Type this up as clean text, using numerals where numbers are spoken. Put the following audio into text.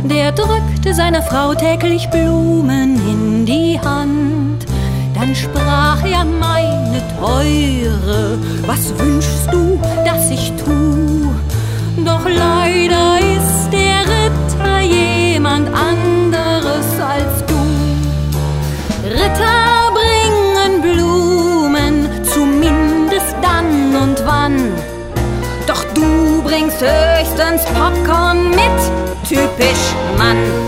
Der drückte seiner Frau täglich Blumen in die Hand. Dann sprach er: Meine Teure, was wünschst du, dass ich tu? Doch leider ist der Ritter jemand anderes als du. Ritter bringen Blumen, zumindest dann und wann. Doch du bringst höchstens Popcorn mit, typisch Mann.